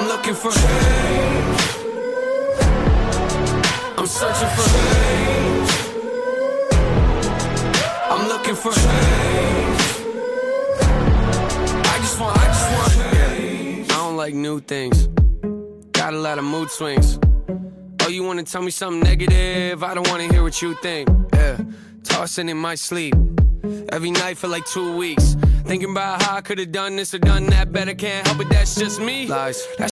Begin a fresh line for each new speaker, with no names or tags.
I'm looking for change. I'm searching for change. I'm looking for change. I just want change. I don't like new things. Got a lot of mood swings. Oh, you wanna tell me something negative? I don't wanna hear what you think. Yeah, tossing in my sleep every night for like 2 weeks, thinking about how I could've done this or done that better. Can't help it, that's just me. Lies.